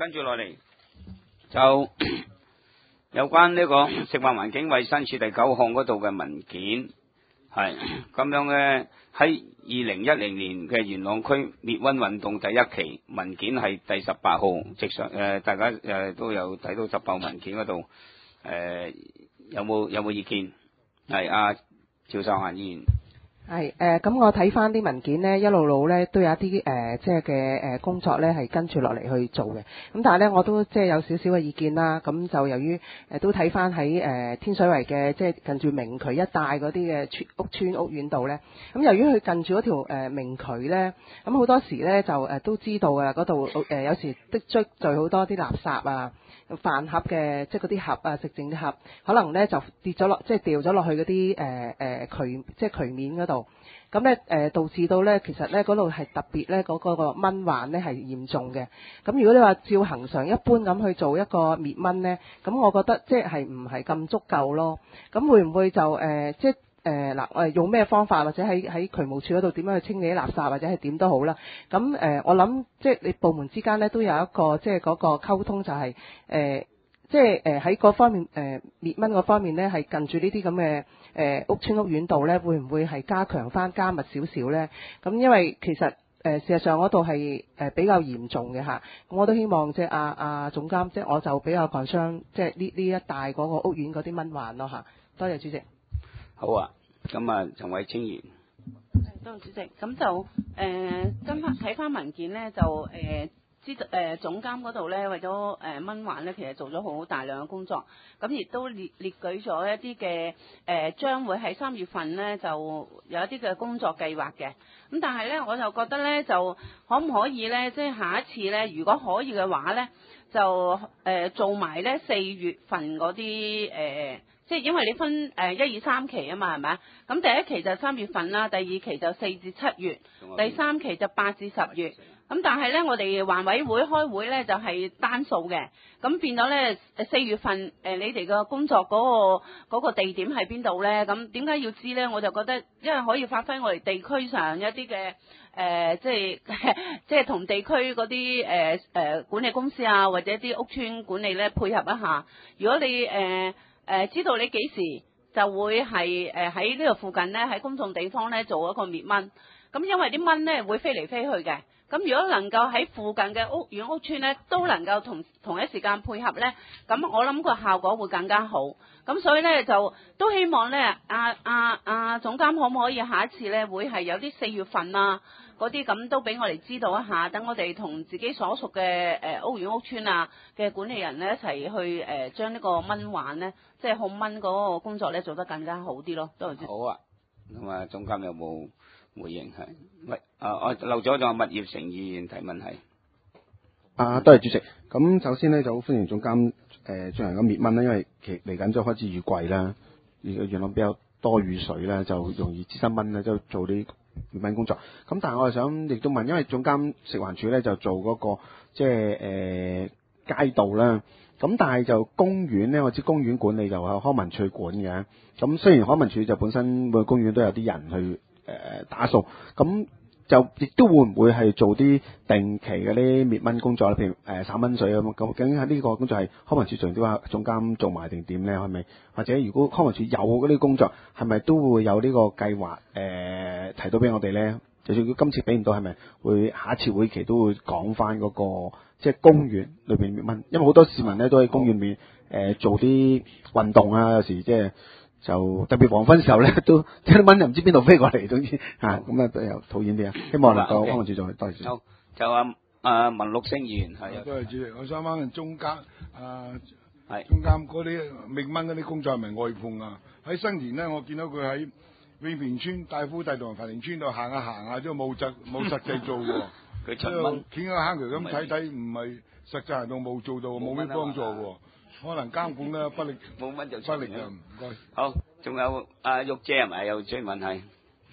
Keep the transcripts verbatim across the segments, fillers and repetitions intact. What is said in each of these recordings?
跟住落嚟就有關呢個食物環境衛生署第九項嗰度嘅文件，係咁樣嘅。喺二零一零年嘅元朗區滅瘟運動第一期文件係第十八號，直上誒，大家誒都有睇到十八文件嗰度誒，有冇有冇意見？係阿趙秀嫻議員。 係誒，咁、呃、我睇翻啲文件呢，一路路咧都有一啲誒、呃，即係嘅誒工作咧係跟住落嚟去做嘅。咁但係咧，我都即係有少少嘅意見啦。咁就由於誒、呃、都睇翻喺誒天水圍嘅即係近住明渠一帶嗰啲嘅村屋村屋苑度咧。咁由於佢近住嗰條誒明渠咧，咁好多時咧就誒、呃、都知道㗎，嗰度誒有時積聚聚好多啲垃圾啊。飯盒嘅即係嗰啲盒啊，食剩啲盒，可能咧就跌咗落，即係掉咗落去嗰啲誒誒渠，即係渠面嗰度。咁咧誒導致到咧，其實咧嗰度係特別咧嗰、嗰個蚊患咧係嚴重嘅。咁如果你話照恆常一般咁去做一個滅蚊咧，咁我覺得即係唔係咁足夠咯。咁會唔會就誒、呃、即係？誒嗱，我哋用咩方法，或者喺喺渠務處嗰度點樣去清理啲垃圾，或者係點都好啦。咁誒、呃，我諗即係你部門之間咧都有一個即係嗰個溝通、就係，就係誒，即係誒喺嗰方面誒、呃、滅蚊嗰方面咧，係近住呢啲咁嘅誒屋村屋苑度咧，會唔會係加強翻加密少少咧？咁因為其實誒、呃、事實上嗰度係誒比較嚴重嘅嚇，咁我都希望即係阿阿總監，即係我就比較 concern 即係呢呢一帶嗰個屋苑嗰啲蚊患咯嚇。多謝主席。 好啊，咁啊，陳偉清議員。 多謝主席。咁就誒、呃、跟翻睇翻文件咧，就誒知誒總監嗰度咧，為咗誒蚊患咧，其實做咗好大量嘅工作。咁亦都列列舉咗一啲嘅誒，將會喺三月份咧就有一啲嘅工作計劃嘅。咁但係咧，我就覺得咧，就可唔可以咧，即係下一次咧，如果可以嘅話咧，就誒、呃、做埋咧四月份嗰啲誒。呃即係因為你分誒一二三期啊嘛，係咪啊？咁第一期就三月份啦，第二期就四至七月，第三期就八至十月。咁但係咧，我哋環委會開會咧就係、是、單數嘅，咁變咗咧誒四月份誒、呃、你哋嘅工作嗰、那個嗰、那個地點喺邊度咧？咁點解要知咧？我就覺得因為可以發揮我哋地區上一啲嘅誒，即係即係同地區嗰啲誒誒管理公司啊，或者啲屋邨管理咧配合一下。如果你誒，呃誒、呃、知道你幾時就會係誒喺呢度附近咧，喺公眾地方咧做一個滅蚊。咁因為啲蚊咧會飛嚟飛去嘅。咁如果能夠喺附近嘅屋苑屋邨咧都能夠同同一時間配合咧，咁我諗個效果會更加好。咁所以咧就都希望咧，阿阿阿總監可唔可以下一次咧會係有啲四月份啊嗰啲咁都俾我哋知道一下，等我哋同自己所屬嘅誒屋苑屋邨啊嘅管理人咧一齊去誒將呢個蚊患咧，即係控蚊嗰個工作咧做得更加好啲咯。多謝。 好啊，咁啊，總監有冇回應係？喂，啊，我漏咗仲有麥業成議員提問題。 啊，多謝主席。咁首先咧就好歡迎總監誒進行緊滅蚊啦，因為其嚟緊就開始雨季啦，而個元朗比較多雨水咧，就容易滋生蚊咧，就做啲滅蚊工作。咁但係我係想亦都問，因為總監食環署咧就做嗰、那個即係誒、呃、街道啦。咁但係就公園咧，我知公園管理就係康文署管嘅。咁雖然康文署就本身每個公園都有啲人去誒、呃、打掃，咁就亦都會唔會係做啲定期嘅啲滅蚊工作咧？譬如誒灑蚊水咁，咁究竟喺呢個工作係康文署做定啲話總監做埋定點咧？係咪？或者如果康文署有嗰啲工作，係咪都會有呢個計劃誒、呃、提到俾我哋咧？就算佢今次俾唔到，係咪會下一次會期都會講翻嗰個即係公園裏邊滅蚊？因為好多市民咧都喺公園面誒、呃、做啲運動啊，有時即係就特別黃昏時候咧，都即係啲蚊又唔知邊度飛過嚟，總之嚇咁啊都有討厭啲啊！希望能夠康文署做，多謝。 好，就阿阿文陸星議員係。 多謝主席，我想問中間啊，係中間嗰啲滅蚊嗰啲工作係咪外判啊？喺新田咧，我見到佢喺永平村、大夫地同埋繁田村度行下行下，都冇實冇實際做喎。 佢出蚊， 見個坑渠咁睇睇，唔係實際行動冇做到，冇咩幫助喎。可能監管咧不力， 冇蚊就不力啊！唔該。 好，仲有阿玉姐係咪有追問題？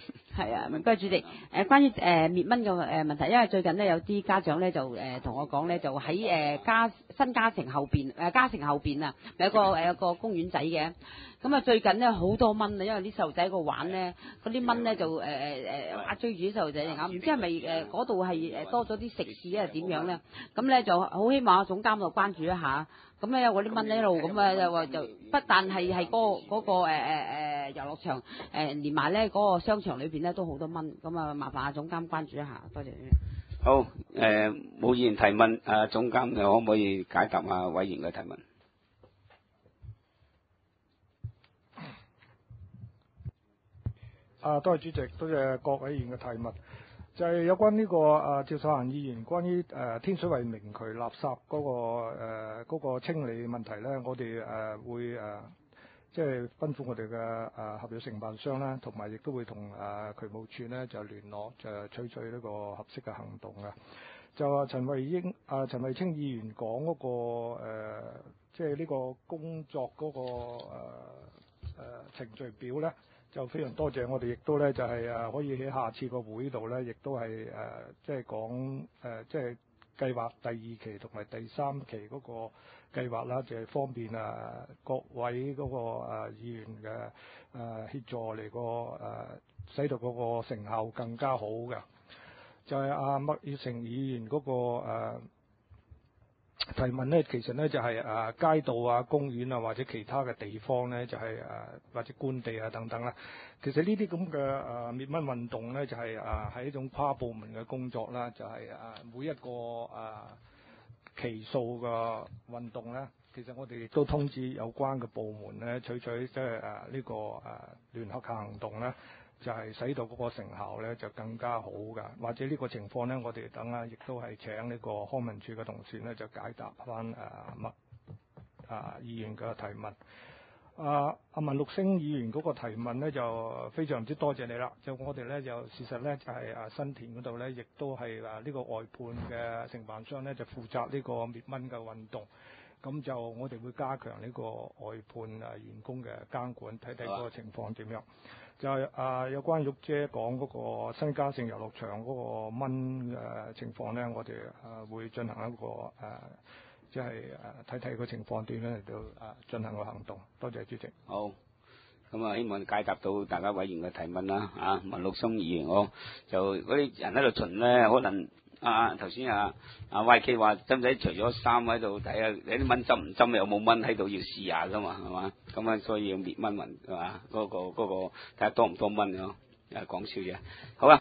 係啊，唔該主席。誒，關於誒滅蚊嘅誒問題，因為最近呢，有啲家長咧就誒同我講咧，就喺誒嘉新嘉城後邊誒嘉城後邊啊，有一個誒有個公園仔嘅。咁啊最近咧好多蚊啊，因為啲細路仔喺度玩咧，嗰啲蚊咧就誒誒誒啊追住啲細路仔嚟咬，唔知係咪誒嗰度係誒多咗啲食肆啊點樣咧？咁咧就好希望總監度關注一下。咁咧有嗰啲蚊喺度，咁啊就話就不但係係嗰嗰個誒誒誒遊樂場誒，連埋咧嗰個商場裏邊咧都好多蚊，咁啊麻煩阿總監關注一下，多謝。 好，誒冇議員提問，啊總監你可唔可以解答下委員嘅提問？ 啊，多謝主席，多謝各位議員嘅提問。就係有關呢、這個啊趙秀賢議員關於誒、呃、天水圍明渠垃圾嗰、那個誒嗰、呃那個清理問題咧，我哋誒、呃、會誒、呃、即係吩咐我哋嘅誒合約承辦商啦，同埋亦都會同誒、呃、渠務處咧就聯絡，就採取呢個合適嘅行動嘅。就話陳慧英啊陳慧清議員講嗰、那個、呃、即係呢個工作嗰、那個誒誒、呃、程序表咧。就非常多謝我哋，亦都咧就係、是、誒可以喺下次個會度咧，亦都係誒即係講誒即係計劃第二期同埋第三期嗰個計劃啦，就係、是、方便誒各位嗰個誒議員嘅誒協助嚟個誒，使到嗰個成效更加好嘅。就係阿麥耀成議員嗰、那個誒。呃提問咧，其實咧就係、是、誒、啊、街道啊、公園啊或者其他嘅地方咧，就係、是、誒、啊、或者官地啊等等啦。其實呢啲咁嘅誒滅蚊運動咧，就係誒係一種跨部門嘅工作啦，就係、是、誒、啊、每一個誒、啊、期數嘅運動咧，其實我哋亦都通知有關嘅部門咧，採取即係誒呢個誒、啊、聯合行動咧。就係使到嗰個成效咧就更加好㗎，或者呢個情況咧，我哋等啊，亦都係請呢個康文署嘅同事咧就解答翻誒麥啊議員嘅提問。啊阿文陸星議員嗰個提問咧就非常之多謝你啦。就我哋咧就事實咧就係、是、誒新田嗰度咧，亦都係誒呢個外判嘅承辦商咧就負責呢個滅蚊嘅運動。咁就我哋會加強呢個外判誒員工嘅監管，睇睇嗰個情況點樣。就係、是、啊，有關玉姐講嗰個新嘉城遊樂場嗰個蚊誒、呃、情況咧，我哋啊會進行一個誒，即係誒睇睇個情況點樣嚟到啊進行個行動。多謝主席。 好，咁啊，希望解答到大家委員嘅提問啦。啊，文陸松議員，我就嗰啲人喺度巡咧，可能啊頭先啊啊 Y K 話，使唔使除咗衫喺度睇下，有啲蚊針唔針，有冇蚊喺度要試下噶嘛，係嘛？咁啊，所以要滅蚊運係嘛？嗰、嗰個嗰、嗰個睇下多唔多蚊咯，誒講笑啫。好啦。